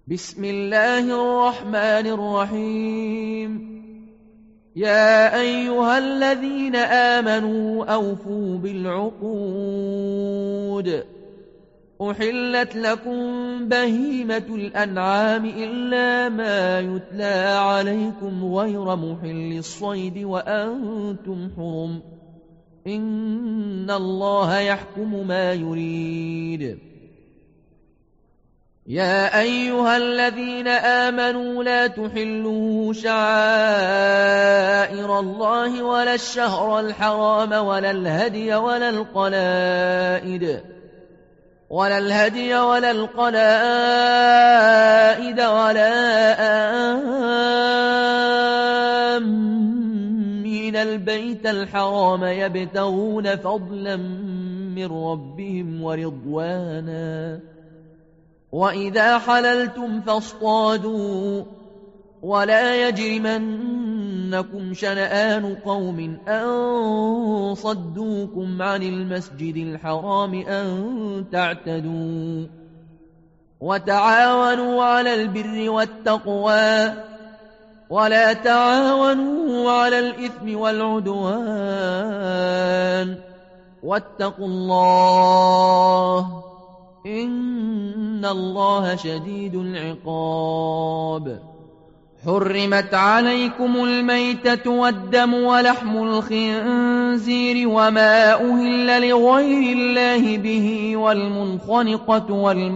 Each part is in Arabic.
بسم الله الرحمن الرحيم. يا أيها الذين آمنوا أوفوا بالعقود. أحلت لكم بهيمة الأنعام إلا ما يتلى عليكم غير محل الصيد وأنتم حرم. إن الله يحكم ما يريد. يا أيها الذين آمنوا لا تحلوا شعائر الله ولا الشهر الحرام ولا الهدي ولا القلائد ولا آمين البيت الحرام يبتغون فضلا من ربهم ورضوانا. وإذا حللتم فاصطادوا ولا يجرمنكم شنآن قوم أن صدوكم عن المسجد الحرام أن تعتدوا. وتعاونوا على البر والتقوى ولا تعاونوا على الإثم والعدوان. واتقوا الله إن الله شديد العقاب. حرمت عليكم الميتة والدم ولحم الخنزير وما أهل لغير الله به والمنخنقة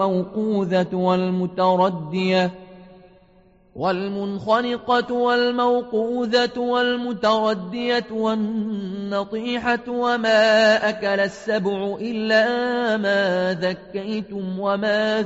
والمتردية والنطيحة وما أكل السبع إلا ما ذكيتم وما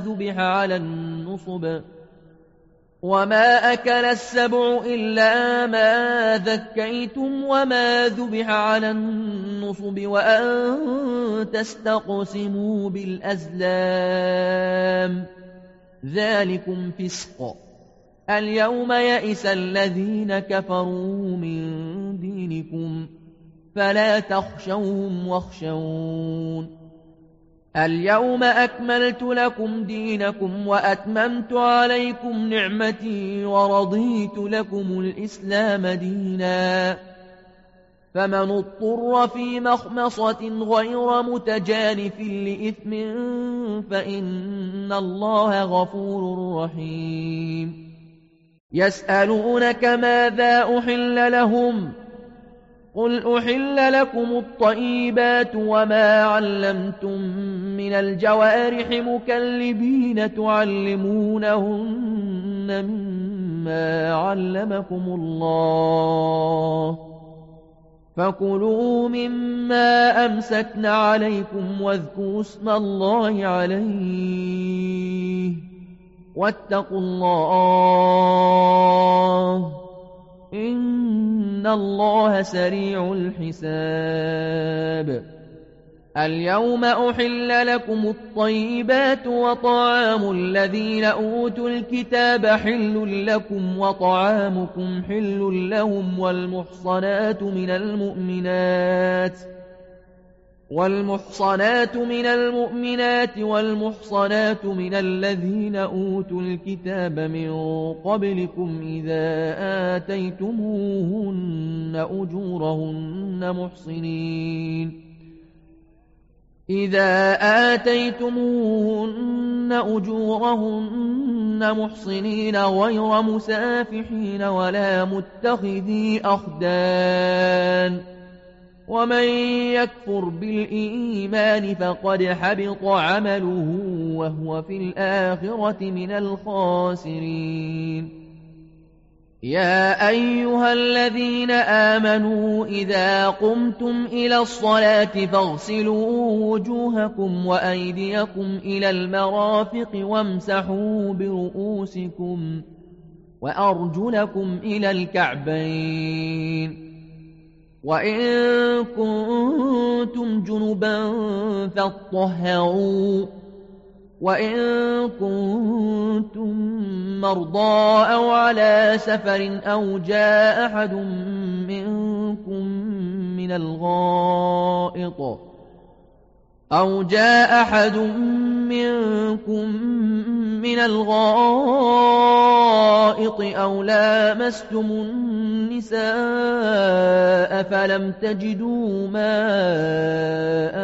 ذبح على النصب وأن تستقسموا بالأزلام ذلكم فسق. اليوم يئس الذين كفروا من دينكم فلا تخشوهم واخشون. اليوم أكملت لكم دينكم وأتممت عليكم نعمتي ورضيت لكم الإسلام دينا. فمن اضطر في مخمصة غير متجانف لإثم فإن الله غفور رحيم. يسألونك ماذا أحل لهم قل أحل لكم الطيبات وما علمتم من الجوارح مكلبين تعلمونهن مما علمكم الله فكلوا مما أمسكن عليكم واذكروا اسم الله عليه واتقوا الله إن الله سريع الحساب. اليوم أحل لكم الطيبات وطعام الذين أوتوا الكتاب حل لكم وطعامكم حل لهم والمحصنات من المؤمنات والمحصنات من الذين أوتوا الكتاب من قبلكم إذا آتيتموهن أجورهن محصنين غير مسافحين ولا متخذي أخدان. ومن يكفر بالإيمان فقد حبط عمله وهو في الآخرة من الخاسرين. يا أيها الذين آمنوا إذا قمتم إلى الصلاة فاغسلوا وجوهكم وأيديكم إلى المرافق وامسحوا برؤوسكم وأرجلكم إلى الكعبين. وإن كنتم جنبا فاطهروا وإن كنتم مرضى أو على سفر أو جاء أحد منكم من الغائط أو لامستم النساء فلم تجدوا ماء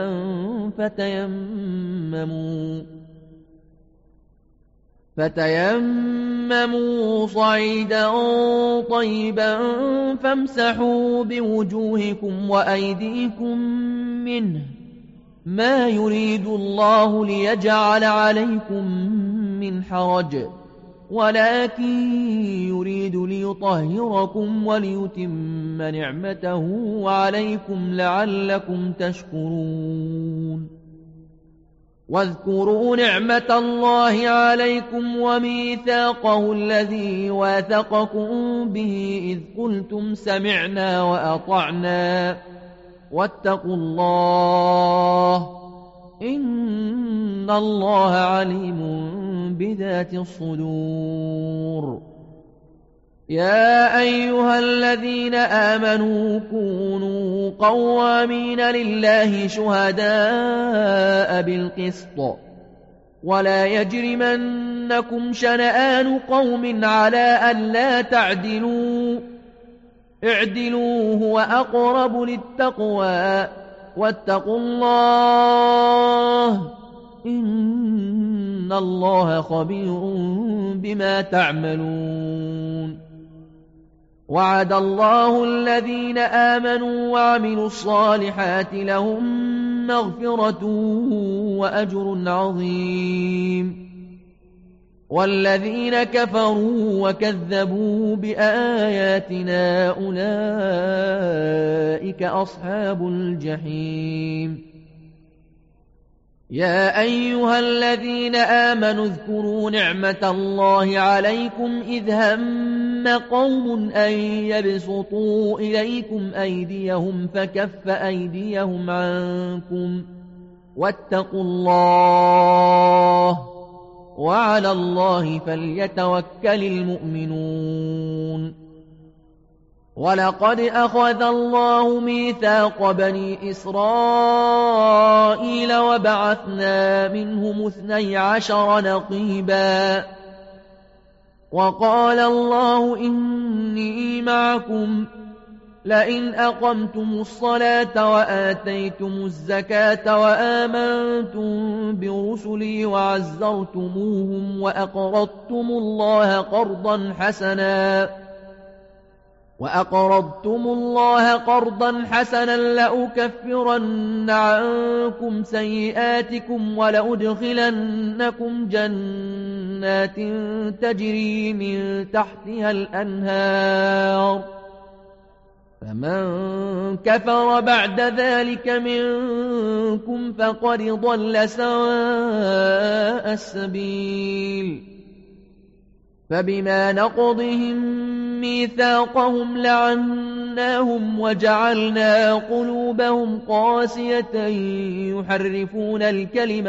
فتيمموا صعيدا طيبا فامسحوا بوجوهكم وأيديكم منه ما يريد الله ليجعل عليكم من حرج ولكن يريد ليطهركم وليتم نعمته عليكم لعلكم تشكرون واذكروا نعمة الله عليكم وميثاقه الذي واثقكم به إذ قلتم سمعنا وأطعنا واتقوا الله إن الله عليم بذات الصدور يا أيها الذين آمنوا كونوا قوامين لله شهداء بالقسط ولا يجرمنكم شنآن قوم على ألا تعدلوا اعدلوا هو أقرب للتقوى واتقوا الله إن الله خبير بما تعملون وعد الله الذين آمنوا وعملوا الصالحات لهم مغفرة وأجر عظيم والذين كفروا وكذبوا بآياتنا أولئك أصحاب الجحيم يا أيها الذين آمنوا اذكروا نعمة الله عليكم إذ هم قوم أن يبسطوا إليكم أيديهم فكف أيديهم عنكم واتقوا الله وعلى الله فليتوكل المؤمنون ولقد أخذ الله ميثاق بني إسرائيل وبعثنا منهم 12 نقيبا وقال الله إني معكم لئن أقمتم الصلاة وآتيتم الزكاة وآمنتم برسلي وعزرتموهم وأقرضتم الله قرضا حسنا لأكفرن عنكم سيئاتكم ولأدخلنكم جنات تجري من تحتها الأنهار فمن كفر بعد ذلك منكم فقد ضل سواء السبيل فبما نقضهم ميثاقهم لعناهم وجعلنا قلوبهم قاسية يحرفون الكلم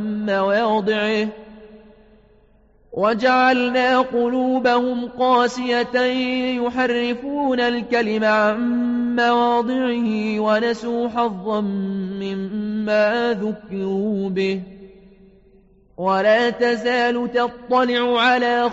عن مواضعه ونسوا حظا مما ذكروا به ولا تزال تطلع على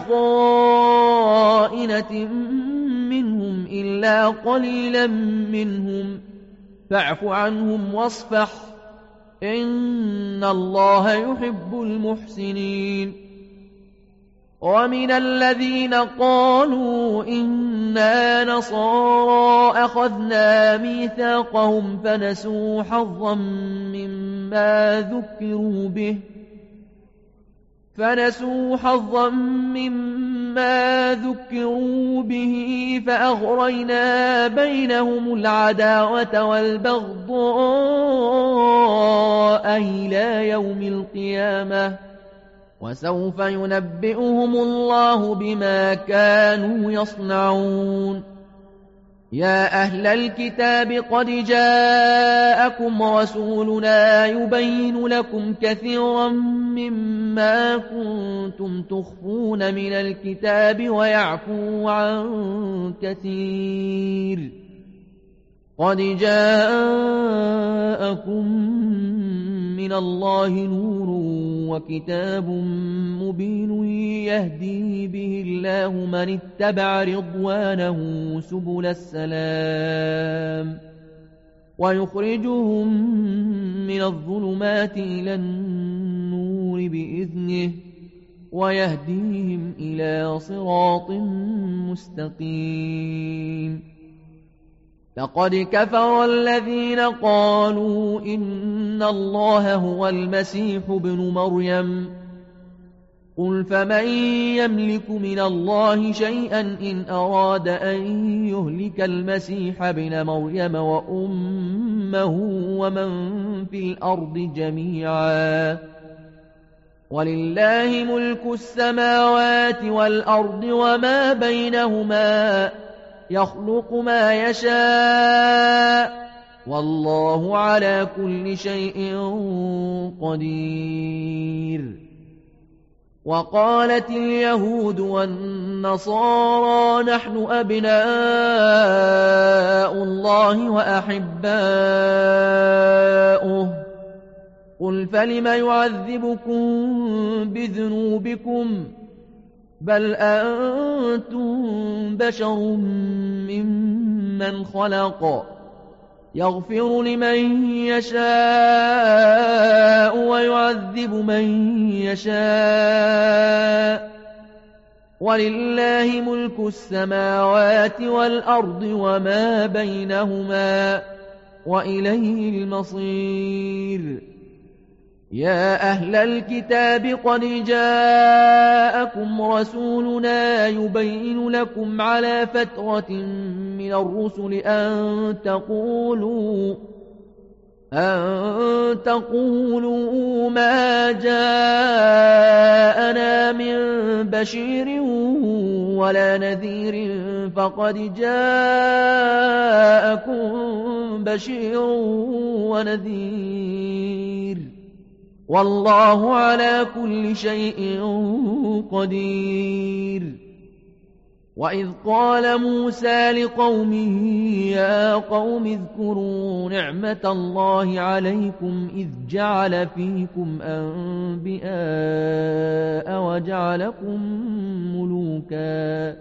خائنة منهم إلا قليلا منهم فاعف عنهم واصفح إن الله يحب المحسنين ومن الذين قالوا إنا نصارى أخذنا ميثاقهم فنسوا حظا مما ذكروا به فأغرينا بينهم العداوة والبغضاء إلى يوم القيامة وسوف ينبئهم الله بما كانوا يصنعون يا أهل الكتاب قد جاءكم رسولنا يبين لكم كثيرا مما كنتم تخفون من الكتاب ويعفو عن كثير قد جاءكم من من الله نور وكتاب مبين يهدي به الله من اتبع رضوانه سبل السلام ويخرجهم من الظلمات إلى النور بإذنه ويهديهم إلى صراط مستقيم لقد كفر الذين قالوا إن الله هو المسيح ابن مريم قل فمن يملك من الله شيئا إن أراد أن يهلك المسيح ابن مريم وأمه ومن في الأرض جميعا ولله ملك السماوات والأرض وما بينهما يخلق ما يشاء والله على كل شيء قدير وقالت اليهود والنصارى نحن أبناء الله وأحباؤه قل فلم يعذبكم بذنوبكم بل أنتم بشر ممن خلق يغفر لمن يشاء ويعذب من يشاء ولله ملك السماوات والأرض وما بينهما وإليه المصير يا أهل الكتاب قد جاءكم رسولنا يبين لكم على فترة من الرسل أن تقولوا ما جاءنا من بشير ولا نذير فقد جاءكم بشير ونذير والله على كل شيء قدير وإذ قال موسى لقومه يا قوم اذكروا نعمة الله عليكم إذ جعل فيكم أنبياء وجعلكم ملوكا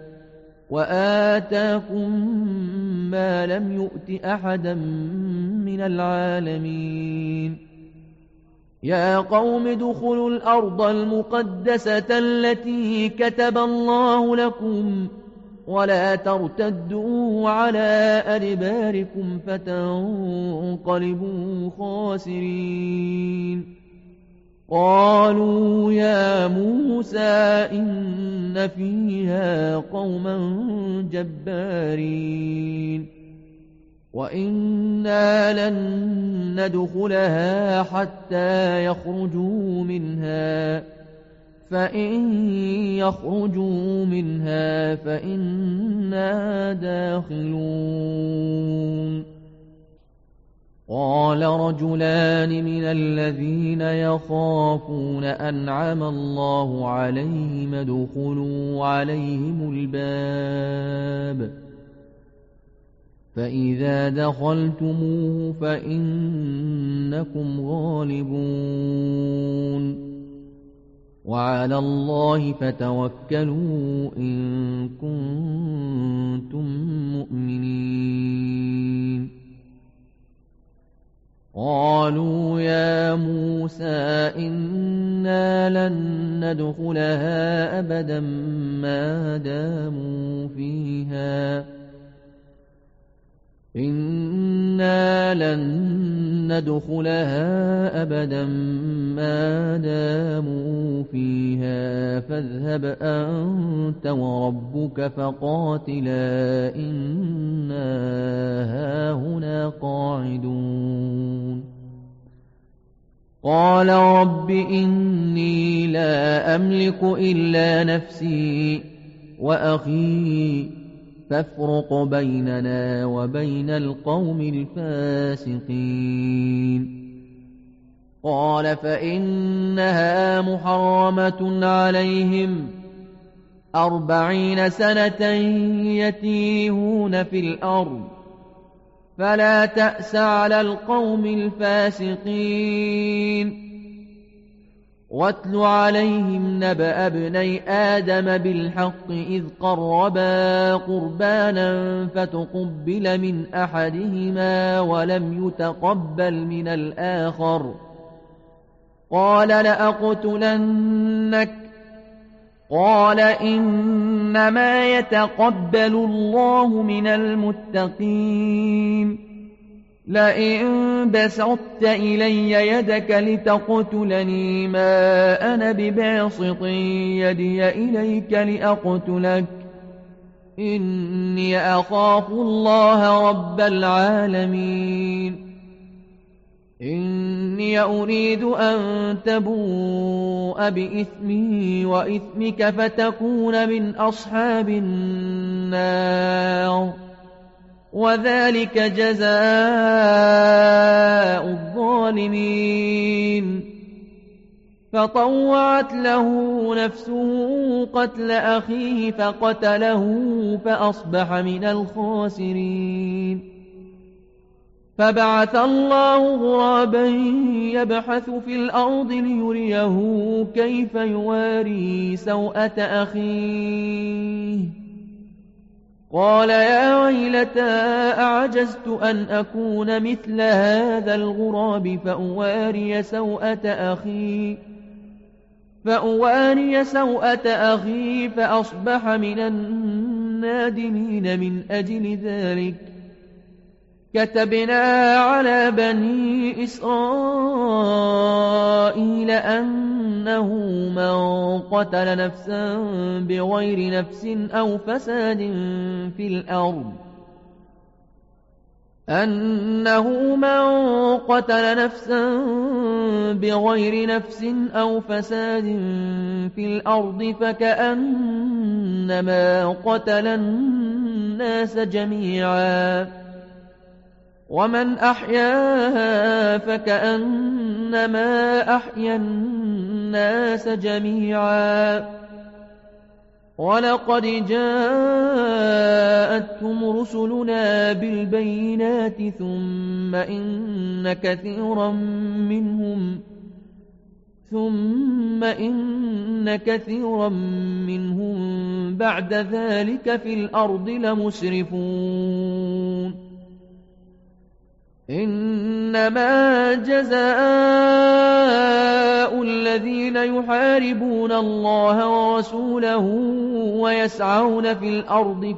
وآتاكم ما لم يؤت أحدا من العالمين يا قوم ادخلوا الأرض المقدسة التي كتب الله لكم ولا ترتدوا على أدباركم فتنقلبوا خاسرين قالوا يا موسى إن فيها قوما جبارين وإنا لن ندخلها حتى يخرجوا منها فإن يخرجوا منها فإنا داخلون قال رجلان من الذين يخافون أنعم الله عليهم ادخلوا عليهم الباب فإذا دخلتموه فإنكم غالبون وعلى الله فتوكلوا إن كنتم مؤمنين قالوا يا موسى إنا لن ندخلها أبدا ما داموا فيها إنا لن ندخلها أبدا ما داموا فيها فاذهب أنت وربك فقاتلا إنا هاهنا قاعدون قال رب إني لا أملك إلا نفسي وأخي فافرق بيننا وبين القوم الفاسقين قال فإنها محرمة عليهم 40 سنة يتيهون في الأرض فلا تأس على القوم الفاسقين. واتل عليهم نبأ ابني آدم بالحق إذ قربا قربانا فتقبل من أحدهما ولم يتقبل من الآخر قال لأقتلنك قال إنما يتقبل الله من المتقين. لئن بسطت إلي يدك لتقتلني ما أنا بباسط يدي إليك لأقتلك إني أخاف الله رب العالمين. إني أريد أن تبوء بإثمي وإثمك فتكون من أصحاب النار وذلك جزاء الظالمين. فطوعت له نفسه قتل أخيه فقتله فأصبح من الخاسرين. فبعث الله غرابا يبحث في الأرض ليريه كيف يواري سوءة أخيه قال يا ويلتى أعجزت أن أكون مثل هذا الغراب فأواري سوءة أخي فأصبح من النادمين. من أجل ذلك كتبنا على بني إسرائيل أنه من قتل نفسا بغير نفس أو فساد في الأرض فكأنما قتل الناس جميعا ومن أحياها فكأنما أحيا الناس جميعا. ولقد جاءتهم رسلنا بالبينات ثم إن كثيرا منهم بعد ذلك في الأرض لمسرفون. إنما جزاء الذين يحاربون الله ورسوله ويسعون في الأرض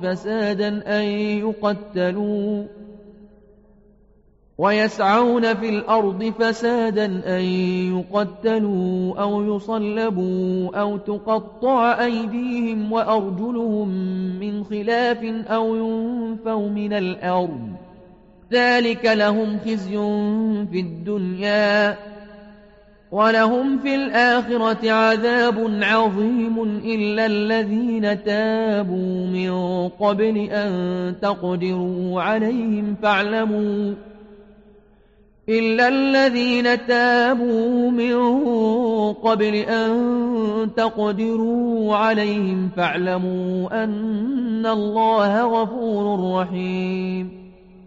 فسادا أن يقتلوا أو يصلبوا أو تقطع أيديهم وأرجلهم من خلاف أو ينفوا من الأرض ذلك لهم خزي في الدنيا ولهم في الآخرة عذاب عظيم. إلا الذين تابوا من قبل أن تقدروا عليهم فاعلموا أن الله غفور رحيم.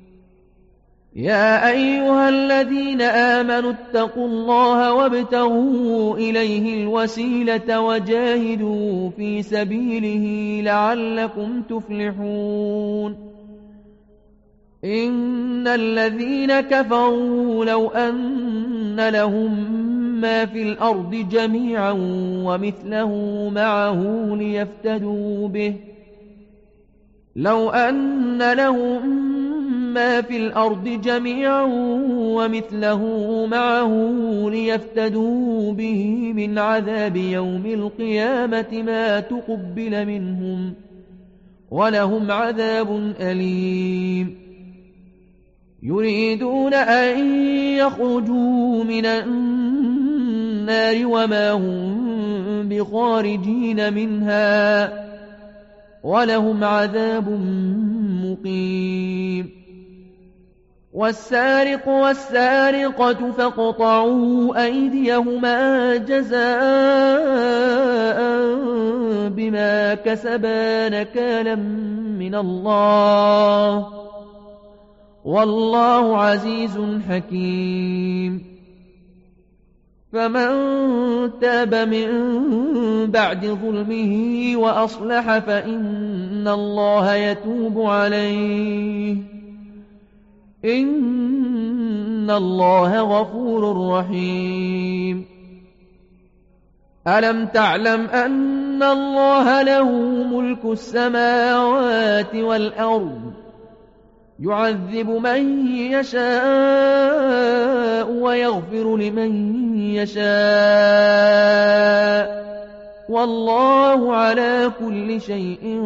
يا أيها الذين آمنوا اتقوا الله وابتغوا إليه الوسيلة وجاهدوا في سبيله لعلكم تفلحون. إن الذين كفروا لو أن لهم ما في الأرض جميعا ومثله معه ليفتدوا به من عذاب يوم القيامة ما تقبل منهم ولهم عذاب أليم. يريدون أن يخرجوا من النار وما هم بخارجين منها ولهم عذاب مقيم. والسارق والسارقة فاقطعوا أيديهما جزاء بما كسبا نكالا من الله والله عزيز حكيم. فمن تاب من بعد ظلمه وأصلح فإن الله يتوب عليه إن الله غفور رحيم. ألم تعلم أن الله له ملك السماوات والأرض يعذب من يشاء ويغفر لمن يشاء والله على كل شيء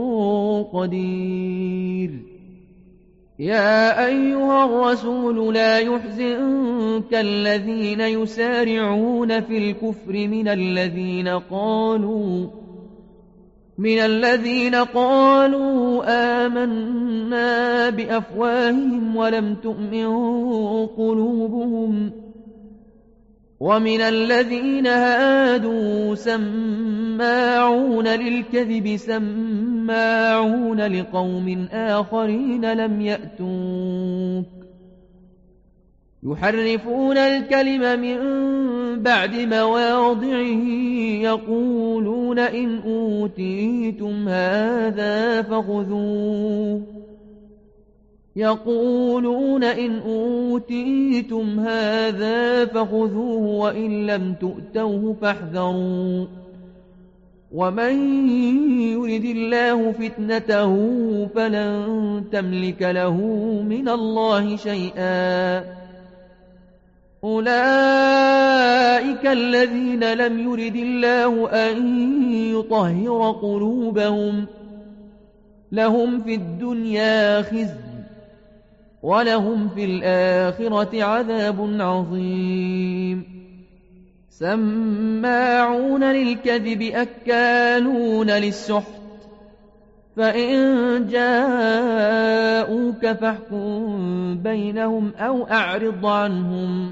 قدير. يا أيها الرسول لا يحزنك الذين يسارعون في الكفر من الذين قالوا آمنا بأفواههم ولم تؤمن قلوبهم ومن الذين هادوا سماعون للكذب سماعون لقوم آخرين لم يأتوك يحرفون الكلم من بعد مواضعه يقولون إن أوتيتم هذا فخذوه وإن لم تؤتوه فاحذروا ومن يرد الله فتنته فلن تملك له من الله شيئا. أولئك الذين لم يرد الله أن يطهر قلوبهم لهم في الدنيا خزي ولهم في الآخرة عذاب عظيم. سماعون للكذب أكالون للسحت فإن جاءوك فاحكم بينهم أو أعرض عنهم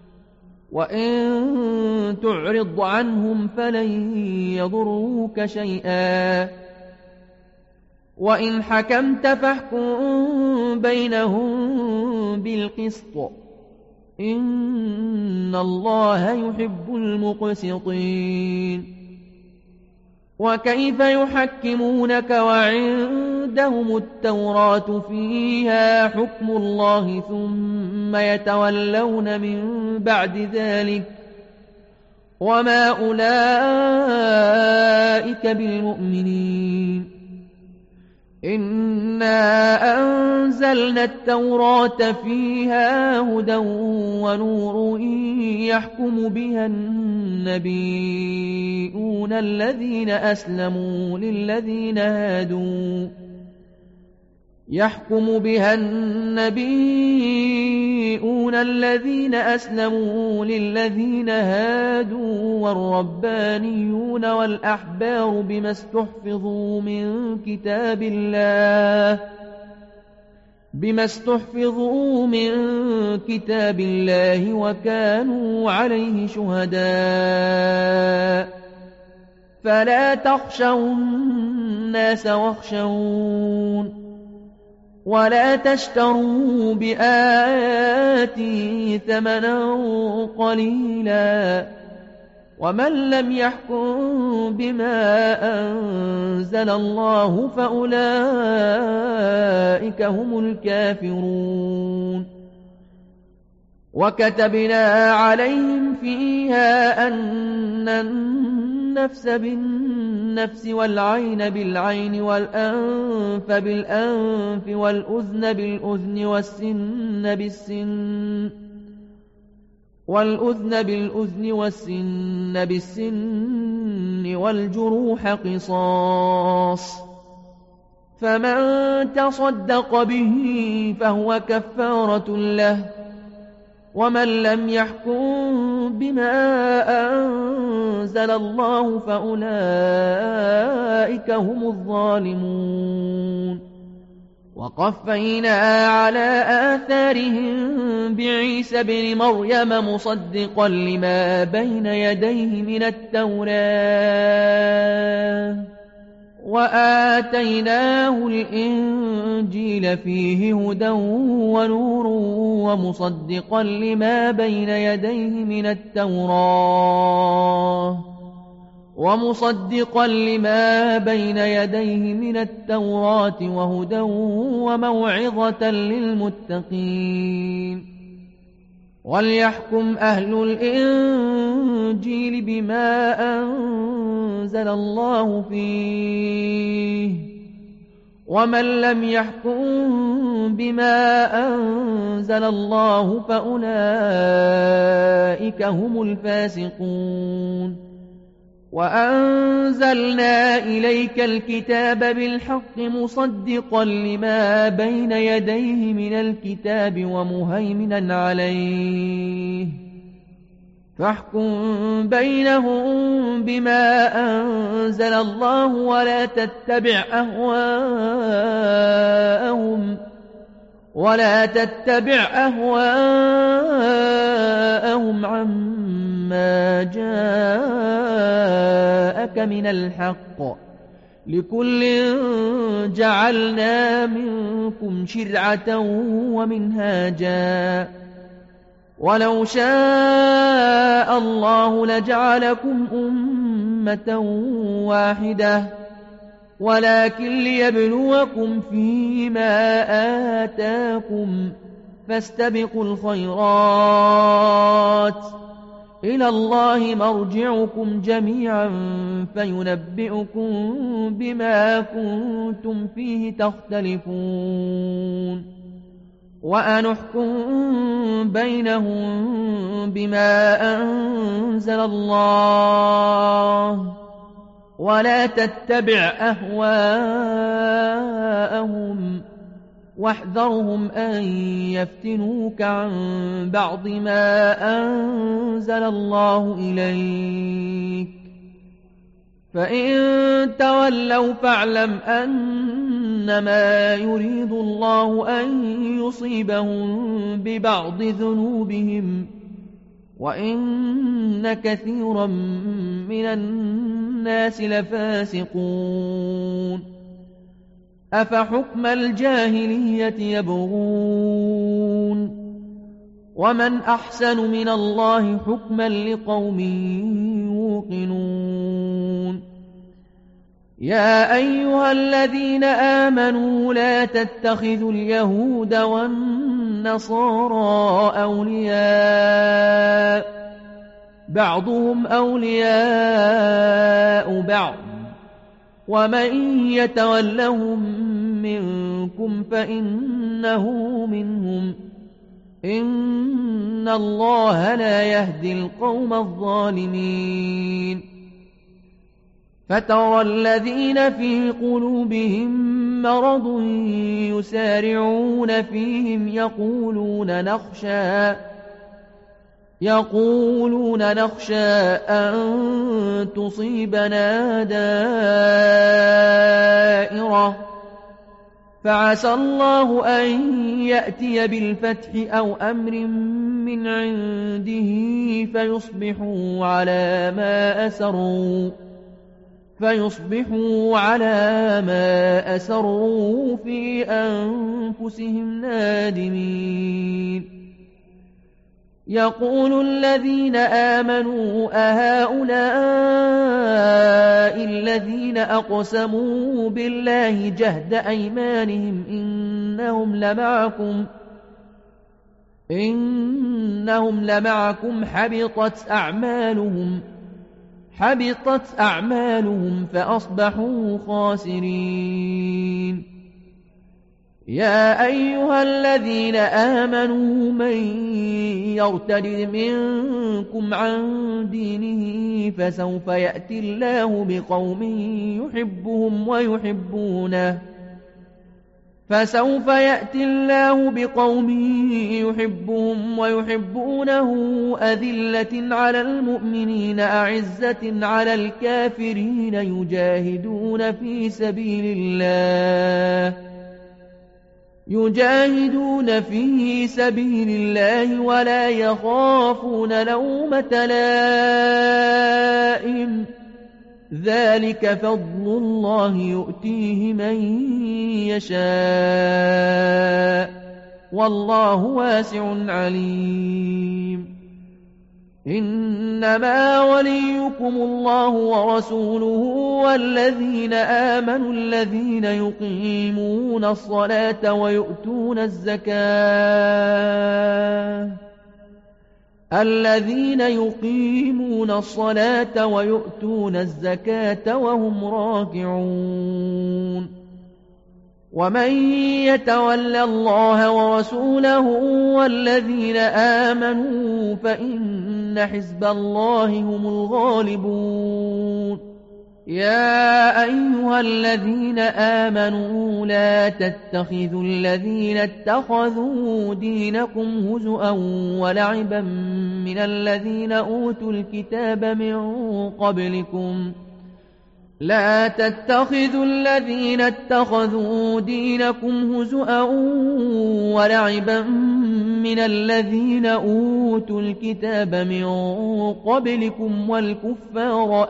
وإن تعرض عنهم فلن يضروك شيئا وإن حكمت فاحكم بينهم بالقسط إن الله يحب المقسطين. وكيف يحكمونك وعندهم التوراة فيها حكم الله ثم يتولون من بعد ذلك وما أولئك بالمؤمنين. إنا أنزلنا التوراة فيها هدى ونور يحكم بها النبيون الذين أسلموا للذين هادوا والربانيون والأحبار بما استحفظوا من كتاب الله وكانوا عليه شهداء. فلا تخشوا الناس واخشون ولا تشتروا بآياتي ثمنا قليلا ومن لم يحكم بما أنزل الله فأولئك هم الكافرون. وكتبنا عليهم فيها أن النفس بالنفس والعين بالعين والأنف بالأنف والأذن بالأذن والسن بالسن والجروح قصاص فمن تصدق به فهو كفارة له ومن لم يحكم بما أنزل الله فأولئك هم الظالمون. وقفينا على آثارهم بعيسى بن مريم مصدقا لما بين يديه من التوراة وآتيناه الإنجيل فيه هدى ونور ومصدقا لما بين يديه من التوراة وهدى وموعظة للمتقين وليحكم أهل الإنجيل بما أنزل الله فيه ومن لم يحكم بما أنزل الله فأولئك هم الفاسقون وأنزلنا إليك الكتاب بالحق مصدقا لما بين يديه من الكتاب ومهيمنا عليه فاحكم بينهم بما أنزل الله ولا تتبع أهواءهم عما جاءك من الحق لكل جعلنا منكم شرعة ومنهاجا ولو شاء الله لجعلكم أمة واحدة ولكن ليبلوكم فيما آتاكم فاستبقوا الخيرات إلى الله مرجعكم جميعا فينبئكم بما كنتم فيه تختلفون وأنحكم بينهم بما أنزل الله ولا تتبع أهواءهم واحذرهم أن يفتنوك عن بعض ما أنزل الله إليك فإن تولوا فاعلم أنما يريد الله أن يصيبهم ببعض ذنوبهم وإن كثيرا من الناس لفاسقون أفحكم الجاهلية يبغون ومن أحسن من الله حكما لقوم يوقنون يا أيها الذين آمنوا لا تتخذوا اليهود والنصارى أولياء بعضهم أولياء بعض ومن يتولهم منكم فإنه منهم إن الله لا يهدي القوم الظالمين فترى الذين في قلوبهم مرض يسارعون فيهم يقولون نخشى أن تصيبنا دائرة فعسى الله أن يأتي بالفتح أو أمر من عنده فيصبحوا على ما أسروا في أنفسهم نادمين يقول الذين آمنوا أهؤلاء الذين أقسموا بالله جهد أيمانهم إنهم لمعكم حبطت أعمالهم فأصبحوا خاسرين يا أيها الذين آمنوا من يرتد منكم عن دينه فسوف يأتي الله بقوم يحبهم ويحبونه أذلة على المؤمنين أعزة على الكافرين يجاهدون في سبيل الله ولا يخافون لومة لائم ذلك فضل الله يؤتيه من يشاء والله واسع عليم إنما وليكم الله ورسوله والذين آمنوا الذين يقيمون الصلاة ويؤتون الزكاة وهم راكعون ومن يتول الله ورسوله والذين آمنوا فإن حزب الله هم الغالبون يا أيها الذين آمنوا لا تتخذوا الذين اتخذوا دينكم هزؤا ولعبا من الذين أوتوا الكتاب من قبلكم والكفار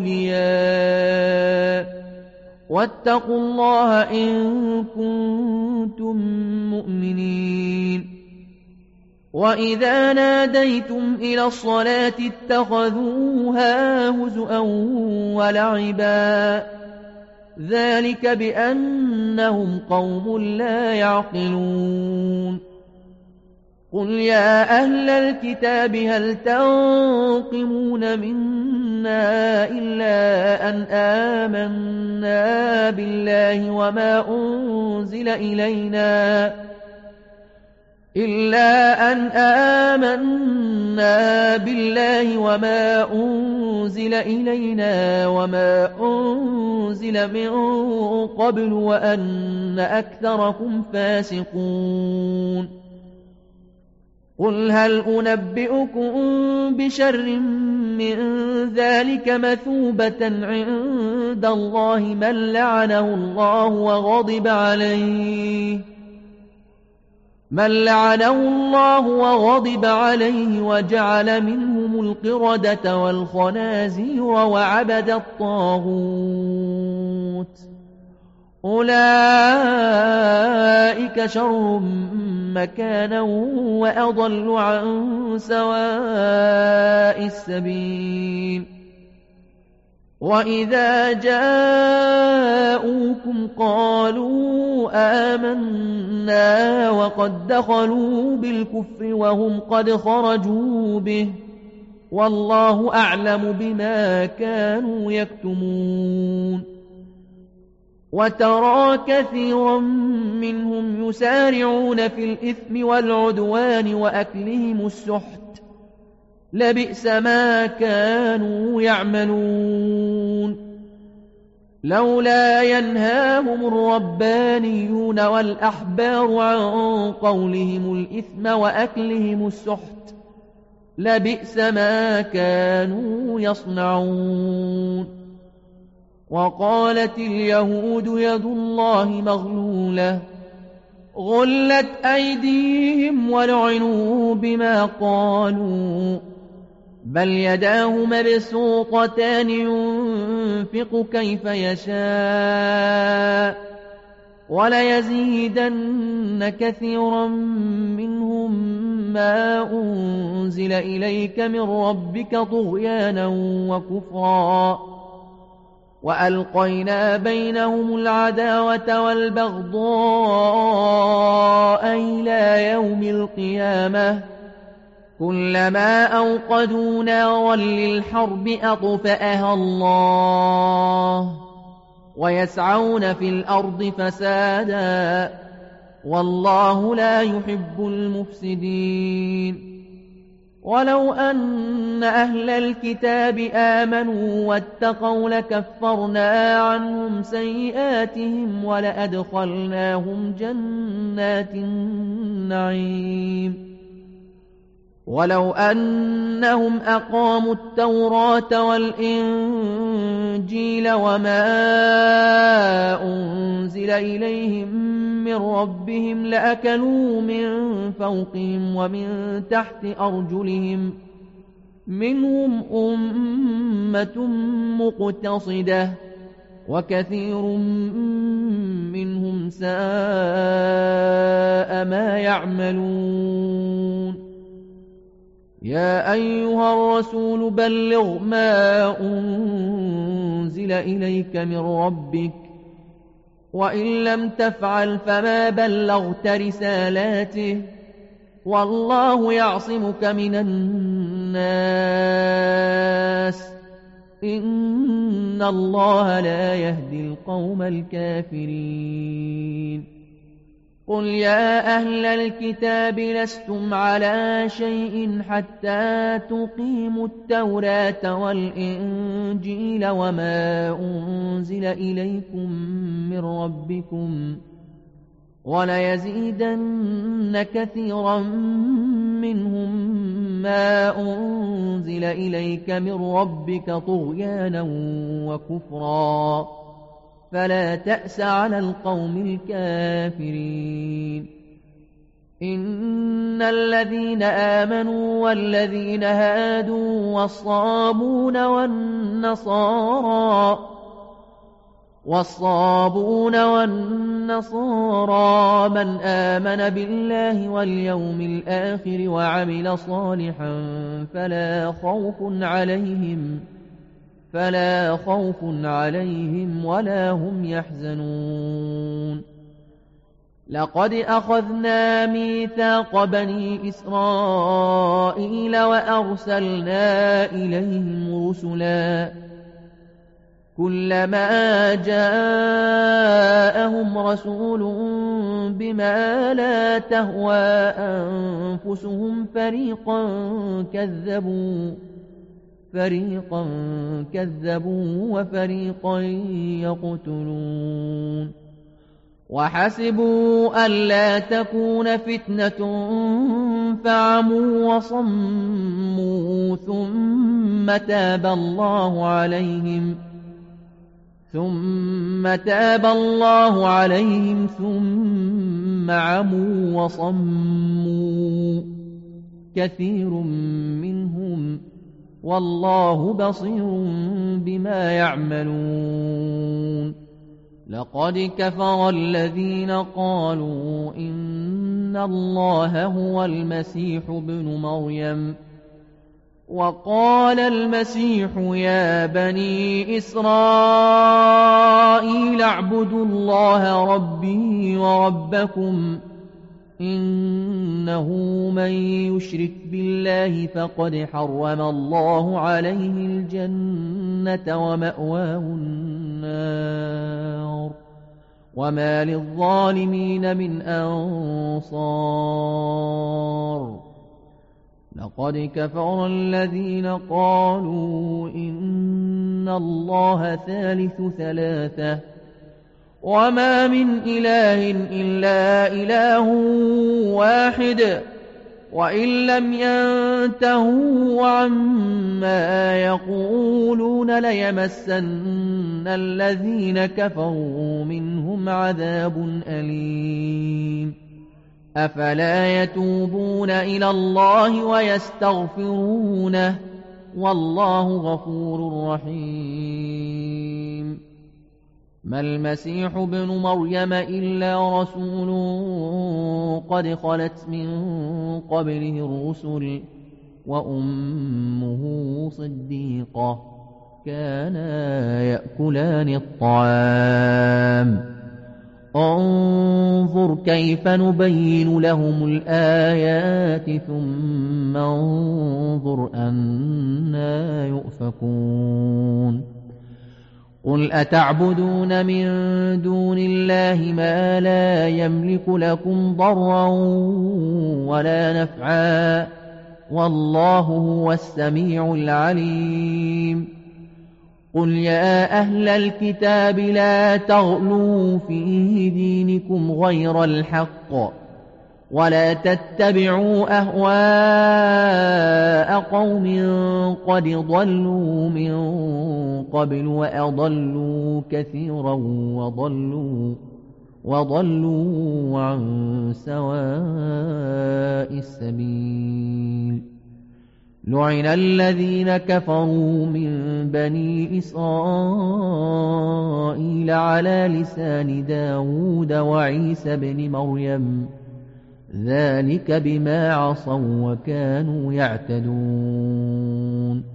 أولياء واتقوا الله إن كنتم مؤمنين وإذا ناديتم إلى الصلاة اتخذوها هزؤا ولعبا ذلك بأنهم قوم لا يعقلون قل يا أهل الكتاب هل تنقمون منا إلا أن آمنا بالله وما أنزل إلينا وما أنزل من قبل وأن أكثركم فاسقون قل هل أنبئكم بشر من ذلك مثوبة عند الله من لعنه الله وغضب عليه وجعل منهم القردة والخنازير وعبد الطاغوت أولئك شر مكانا وأضل عن سواء السبيل وإذا جاءوكم قالوا آمنا وقد دخلوا بالكفر وهم قد خرجوا به والله أعلم بما كانوا يكتمون وترى كثيرا منهم يسارعون في الإثم والعدوان وأكلهم السحت لبئس ما كانوا يعملون لولا ينهاهم الربانيون والأحبار عن قولهم الإثم وأكلهم السحت لبئس ما كانوا يصنعون وقالت اليهود يد الله مغلولة غلت أيديهم ولعنوا بما قالوا بل يداه مبسوطتان ينفق كيف يشاء وليزيدن كثيرا منهم ما أنزل إليك من ربك طغيانا وكفرا وألقينا بينهم العداوة والبغضاء إلى يوم القيامة كلما أوقدوا نارا للحرب أطفأها الله ويسعون في الأرض فسادا والله لا يحب المفسدين ولو أن أهل الكتاب آمنوا واتقوا لكفرنا عنهم سيئاتهم ولأدخلناهم جنات النعيم ولو أنهم أقاموا التوراة والإنجيل وما أنزل إليهم من ربهم لأكلوا من فوقهم ومن تحت أرجلهم منهم أمة مقتصدة وكثير منهم ساء ما يعملون يا أيها الرسول بلغ ما أنزل إليك من ربك وإن لم تفعل فما بلغت رسالاته والله يعصمك من الناس إن الله لا يهدي القوم الكافرين قل يا أهل الكتاب لستم على شيء حتى تقيموا التوراة والإنجيل وما أنزل إليكم من ربكم وليزيدن كثيرا منهم ما أنزل إليك من ربك طغيانا وكفرا فلا تأس على القوم الكافرين إن الذين آمنوا والذين هادوا والصابون والنصارى من آمن بالله واليوم الآخر وعمل صالحا فلا خوف عليهم ولا هم يحزنون لقد أخذنا ميثاق بني إسرائيل وأرسلنا إليهم رسلا كلما جاءهم رسول بما لا تهوى أنفسهم فريقا كذبوا وفريقا يقتلون وحسبوا ألا تكون فتنة فعموا وصموا ثم تاب الله عليهم ثم عموا وصموا كثير منهم والله بصير بما يعملون لقد كفر الذين قالوا إن الله هو المسيح ابن مريم وقال المسيح يا بني إسرائيل اعبدوا الله ربي وربكم إنه من يشرك بالله فقد حرم الله عليه الجنة ومأواه النار وما للظالمين من أنصار لقد كفر الذين قالوا إن الله ثالث ثلاثة وما من إله إلا إله واحد وإن لم ينتهوا عما يقولون ليمسن الذين كفروا منهم عذاب أليم أفلا يتوبون إلى الله ويستغفرونه والله غفور رحيم ما المسيح ابن مريم إلا رسول قد خلت من قبله الرسل وأمه صديقة كانا يأكلان الطعام انظر كيف نبين لهم الآيات ثم انظر أنى يؤفكون قل أتعبدون من دون الله ما لا يملك لكم ضرا ولا نفعا والله هو السميع العليم قل يا أهل الكتاب لا تغلوا في دينكم غير الحق ولا تتبعوا أهواء قوم قد ضلوا من قبل وأضلوا كثيرا وضلوا عن سواء السبيل لعن الذين كفروا من بني إسرائيل على لسان داود وعيسى بن مريم ذلك بما عصوا وكانوا يعتدون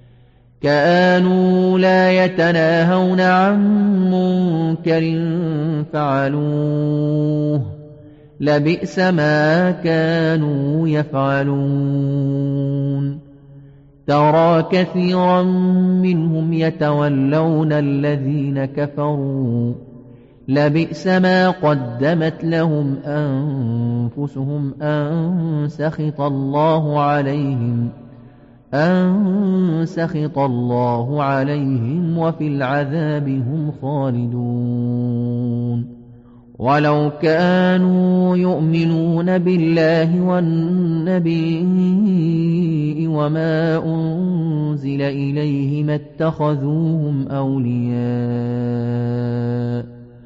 كانوا لا يتناهون عن منكر فعلوه لبئس ما كانوا يفعلون ترى كثيرا منهم يتولون الذين كفروا لبئس ما قدمت لهم أنفسهم أن سخط الله عليهم وفي العذاب هم خالدون ولو كانوا يؤمنون بالله والنبي وما أنزل إليه ما اتخذوهم أولياء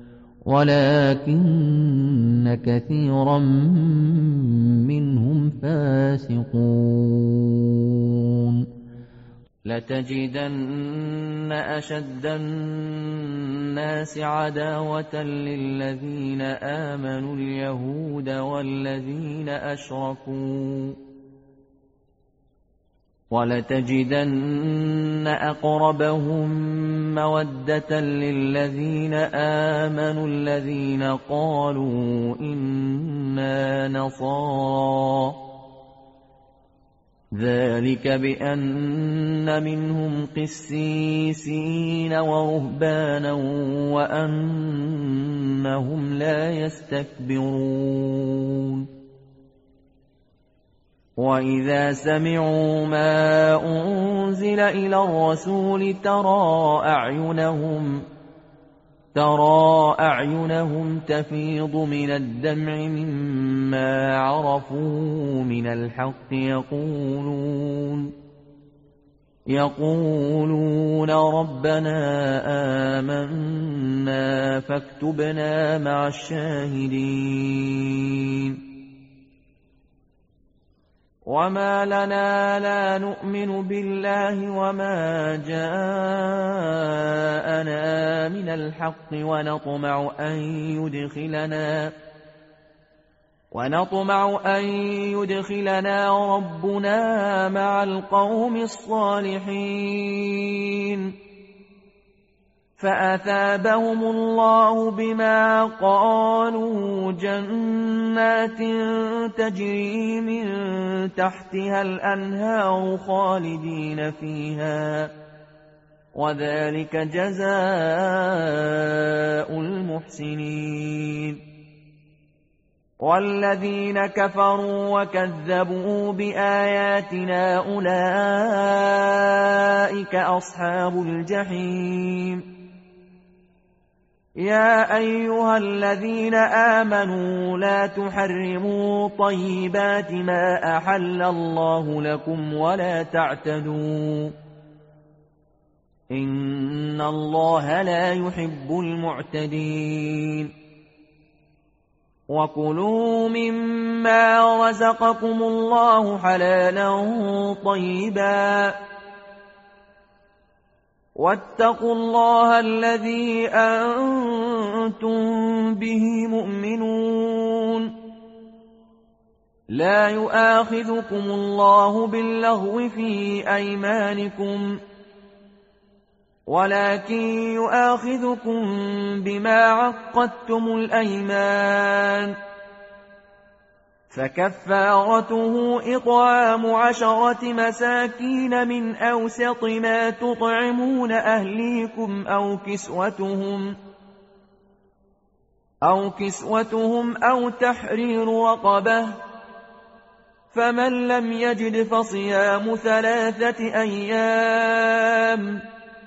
ولكن كثيرا منهم فاسقون لتجدن أشد الناس عداوة للذين آمنوا اليهود والذين أشركوا ولتجدن أقربهم مودة للذين آمنوا الذين قالوا إنا نصارى ذلك بأن منهم قسيسين ورهبانا وأنهم لا يستكبرون وإذا سمعوا ما أنزل إلى الرسول ترى أعينهم تفيض من الدمع مما عرفوا من الحق يقولون ربنا آمنا فاكتبنا مع الشاهدين وما لنا لا نؤمن بالله وما جاءنا من الحق ونطمع أن يدخلنا ربنا مع القوم الصالحين فأثابهم الله بما قالوا جنات تجري من تحتها الأنهار خالدين فيها وذلك جزاء المحسنين والذين كفروا وكذبوا بآياتنا أولئك أصحاب الجحيم يا أيها الذين آمنوا لا تحرموا طيبات ما أحل الله لكم ولا تعتدوا إن الله لا يحب المعتدين وكلوا مما رزقكم الله حلالا طيبا واتقوا الله الذي أنتم به مؤمنون لا يؤاخذكم الله باللغو في أيمانكم ولكن يؤاخذكم بما عقدتم الأيمان فكفارته إطعام 10 مساكين من أوسط ما تطعمون أهليكم أو كسوتهم أو تحرير رقبة فمن لم يجد فصيام 3 أيام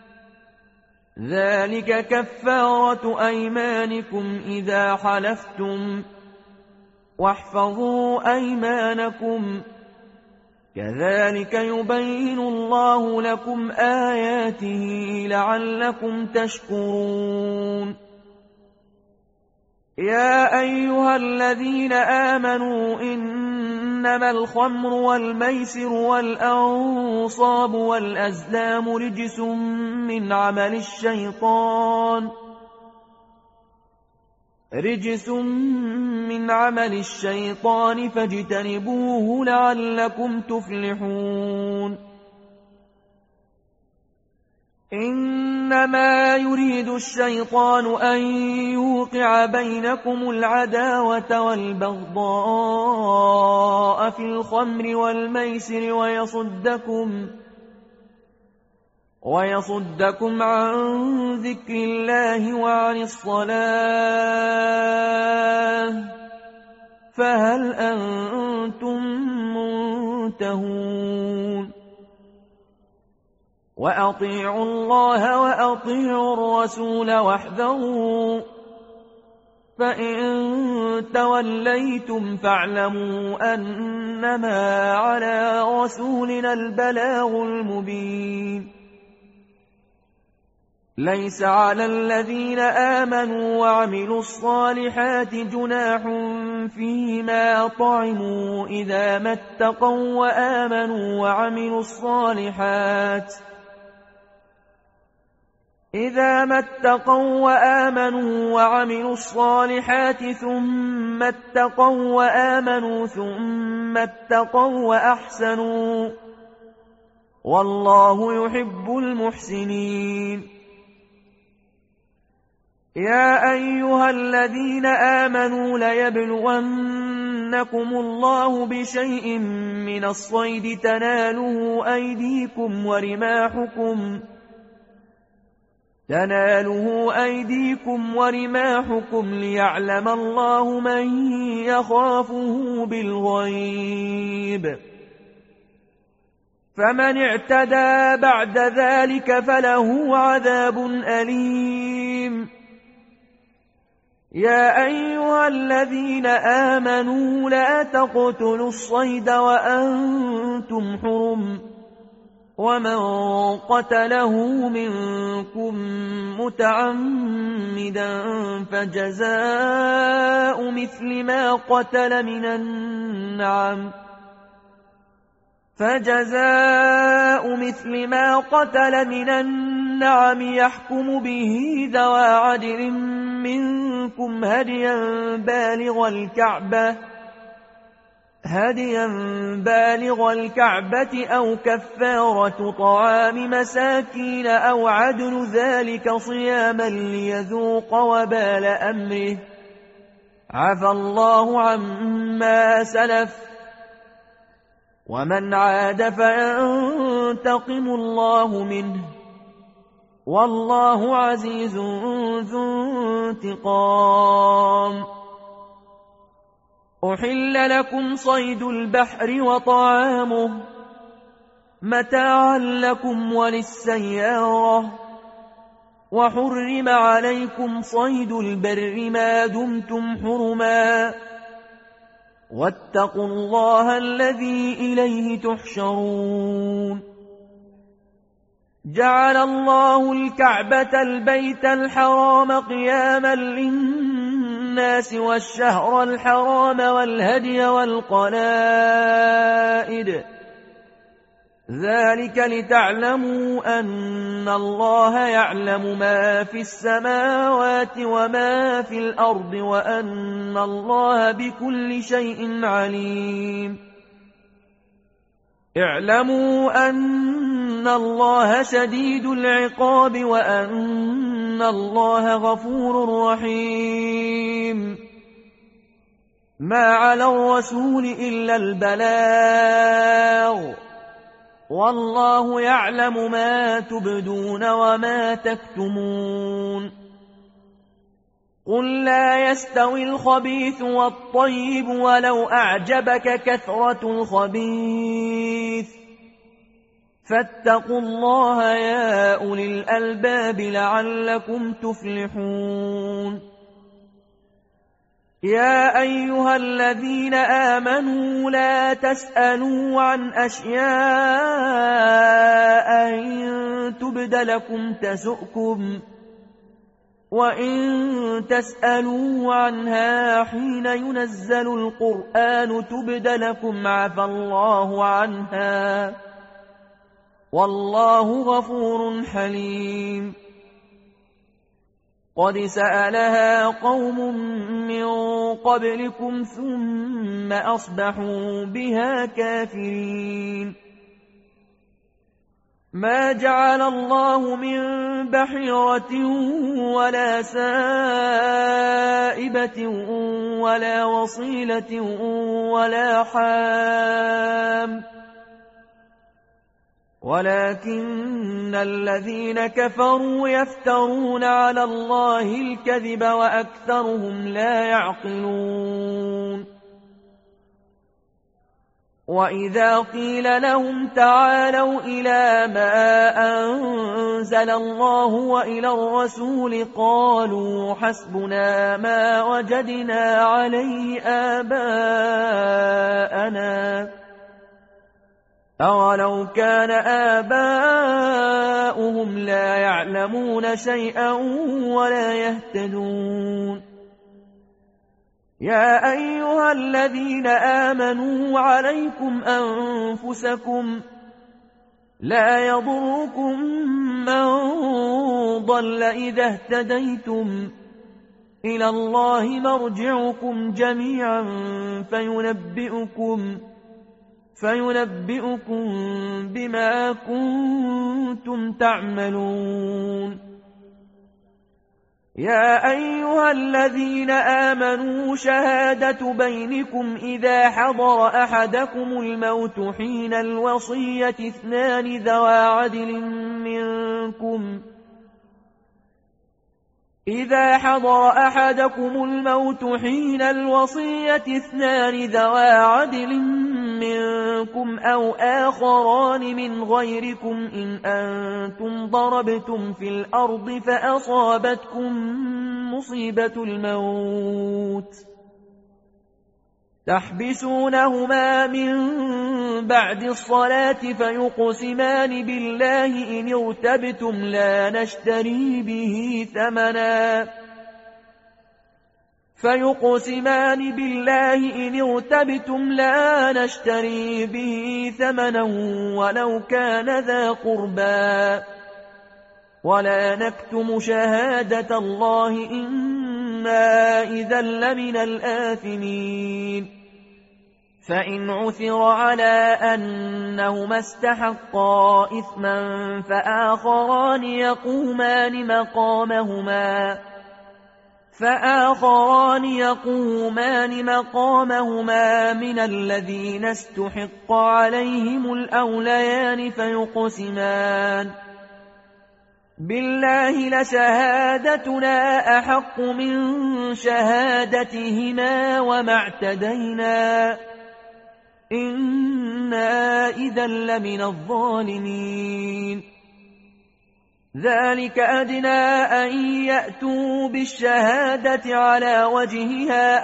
ذلك كفارة أيمانكم إذا حلفتم واحفظوا أيمانكم كذلك يبين الله لكم آياته لعلكم تشكرون يا أيها الذين آمنوا إن إنما الخمر والميسر والأنصاب والأزلام رجس من عمل الشيطان فاجتنبوه لعلكم تفلحون إنما يريد الشيطان أن يوقع بينكم العداوة والبغضاء في الخمر والميسر ويصدكم عن ذكر الله وعن الصلاة فهل أنتم منتهون وأطيعوا الله وأطيعوا الرسول واحذروا فإن توليتم فاعلموا أنما على رسولنا البلاغ المبين ليس على الذين آمنوا وعملوا الصالحات جناح فيما طعموا إذا ما اتقوا وآمنوا وعملوا الصالحات ثم اتقوا وآمنوا ثم اتقوا وأحسنوا والله يحب المحسنين يا أيها الذين آمنوا ليبلونكم الله بشيء من الصيد تناله أيديكم ورماحكم ليعلم الله من يخافه بالغيب فمن اعتدى بعد ذلك فله عذاب أليم يا أيها الذين آمنوا لا تقتلوا الصيد وأنتم حرم ومن قتله منكم متعمدا فجزاء مثل ما قتل من النعم يحكم به ذوى عدل منكم هديا بالغ الكعبة أو كفارة طعام مساكين أو عدل ذلك صياما ليذوق وبال أمره عفى الله عما سلف ومن عاد فينتقم الله منه والله عزيز ذو انتقام أحل لكم صيد البحر وطعامه متاعا لكم وللسيارة وحرم عليكم صيد البر ما دمتم حرما واتقوا الله الذي إليه تحشرون جعل الله الكعبة البيت الحرام قياما للناس والشهر الحرام والهدي والقلائد ذلك لتعلموا أن الله يعلم ما في السماوات وما في الأرض وأن الله بكل شيء عليم اعلموا أن الله شديد العقاب وأن الله غفور رحيم ما على الرسول إلا البلاغ والله يعلم ما تبدون وما تكتمون قل لا يستوي الخبيث والطيب ولو أعجبك كثرة الخبيث فاتقوا الله يا أولي الألباب لعلكم تفلحون يا أيها الذين آمنوا لا تسألوا عن أشياء إن تبد لكم تسؤكم وإن تسألوا عنها حين ينزل القرآن تبد لكم عفى الله عنها والله غفور حليم. قد سألها قوم من قبلكم ثم أصبحوا بها كافرين. ما جعل الله من بحيرة ولا سائبة ولا وصيلة ولا حام ولكن الذين كفروا يفترون على الله الكذب وأكثرهم لا يعقلون. وإذا قيل لهم تعالوا إلى ما أنزل الله وإلى الرسول قالوا حسبنا ما وجدنا عليه آباءنا أولو كان آباؤهم لا يعلمون شيئا ولا يهتدون. يا أيها الذين آمنوا عليكم أنفسكم لا يضركم من ضل إذا اهتديتم إلى الله مرجعكم جميعا فينبئكم بما كنتم تعملون. يا أيها الذين آمنوا شهادة بينكم إذا حضر أحدكم الموت حين الوصية اثنان ذوى عدل منكم أو آخران من غيركم إن أنتم ضربتم في الأرض فأصابتكم مصيبة الموت تحبسونهما من بعد الصلاة فيقسمان بالله إن ارتبتم لا نشتري به ثمنا ولو كان ذا قربى ولا نكتم شهادة الله إنا إذا لمن الآثمين. فإن عثر على أنهما استحقا إثما فآخران يقومان مقامهما من الذين استحق عليهم الأوليان فيقسمان بالله لشهادتنا أحق من شهادتهما وما اعتدينا إنا إذا لمن الظالمين. ذلك أدنى أن يأتوا بالشهادة على وجهها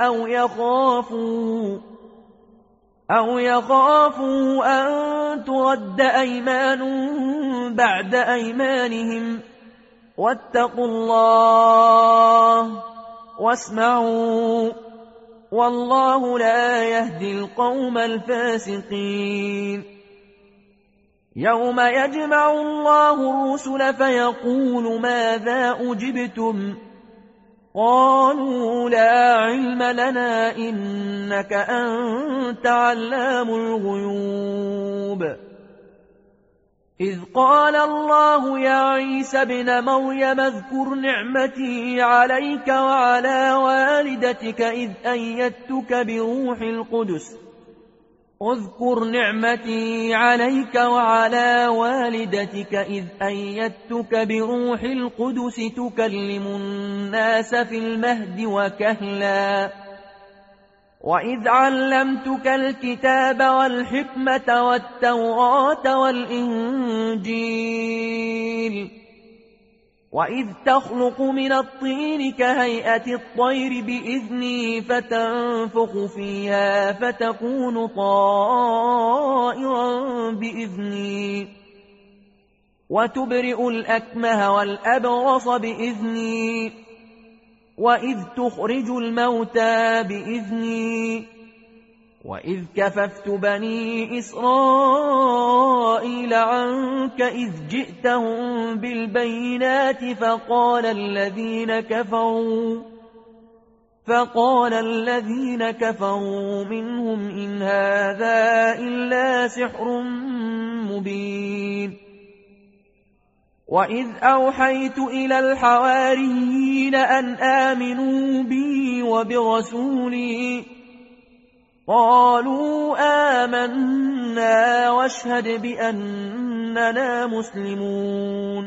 أو يخافوا أن ترد أيمان بعد أيمانهم واتقوا الله واسمعوا والله لا يهدي القوم الفاسقين. يوم يجمع الله الرسل فيقول ماذا أجبتم قالوا لا علم لنا إنك أنت علام الغيوب. إذ قال الله يا عيسى ابن مريم اذكر نعمتي عليك وعلى والدتك إذ أيدتك بروح القدس تكلم الناس في المهد وكهلا وإذ علمتك الكتاب والحكمة والتوراة والإنجيل وإذ تخلق من الطين كهيئة الطير بإذني فتنفخ فيها فتكون طائرا بإذني وتبرئ الأكمه والأبرص بإذني وإذ تخرج الموتى بإذني وإذ كففت بني إسرائيل عنك إذ جئتهم بالبينات فقال الذين كفروا منهم إن هذا إلا سحر مبين وإذ أوحيت إلى الحواريين أن آمنوا بي وبرسولي قالوا آمنا واشهد بأننا مسلمون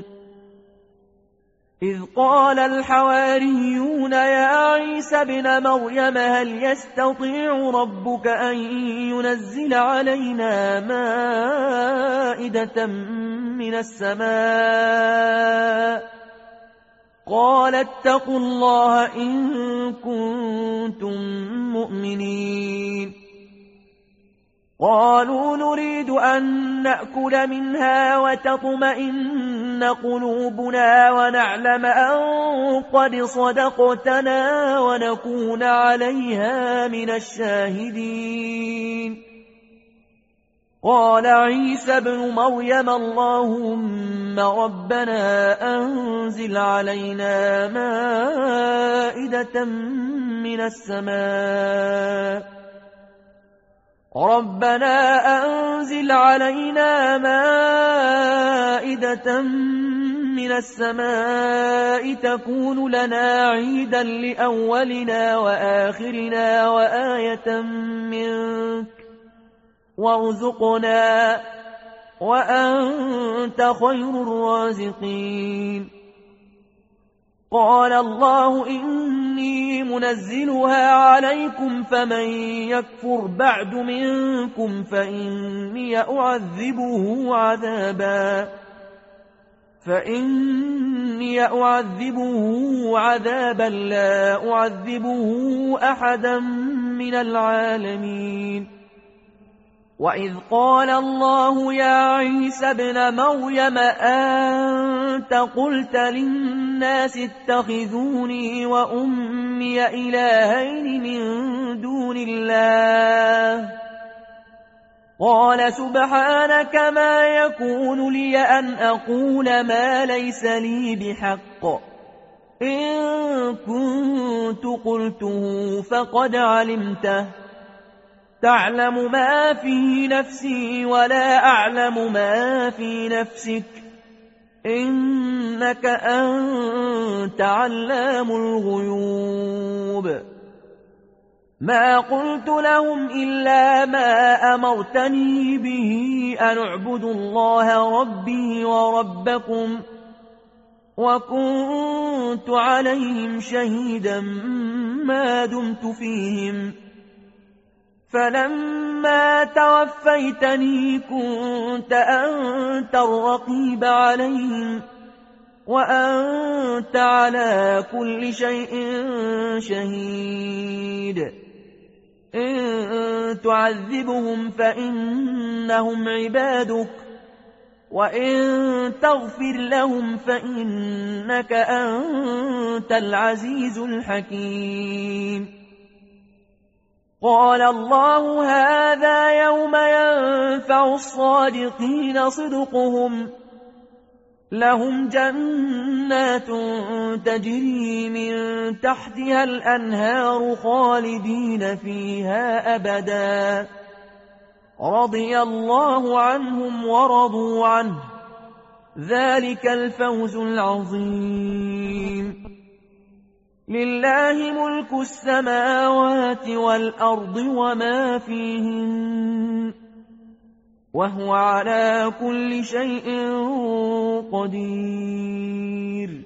إذ قال الحواريون يا عيسى ابن مريم هل يستطيع ربك أن ينزل علينا مائدة من السماء قال اتقوا الله إن كنتم مؤمنين قالوا نريد أن نأكل منها وتطمئن قلوبنا ونعلم أن قد صدقتنا ونكون عليها من الشاهدين قال عيسى ابن مريم اللهم ربنا أنزل علينا مائدة من السماء تكون لنا عيدا لأولنا وآخرنا وآية منك وارزقنا وأنت خير الرازقين قال الله إني منزلها عليكم فمن يكفر بعد منكم فإني أعذبه عذابا لا أعذبه أحدا من العالمين وإذ قال الله يا عيسى ابن مريم أنت قلت للناس اتخذوني وأمي إلهين من دون الله قال سبحانك ما يكون لي أن أقول ما ليس لي بحق إن كنت قلته فقد علمته تعلم ما في نفسي ولا أعلم ما في نفسك إنك أنت علام الغيوب ما قلت لهم إلا ما أمرتني به أن اعبدوا الله ربي وربكم وكنت عليهم شهيدا ما دمت فيهم فلما توفيتني كنت أنت الرقيب عليهم وأنت على كل شيء شهيد إن تعذبهم فإنهم عبادك وإن تغفر لهم فإنك أنت العزيز الحكيم قال الله هذا يوم ينفع الصادقين صدقهم لهم جنات تجري من تحتها الأنهار خالدين فيها أبدا رضي الله عنهم ورضوا عنه ذلك الفوز العظيم لله ملك السماوات والأرض وما فيهن وهو على كل شيء قدير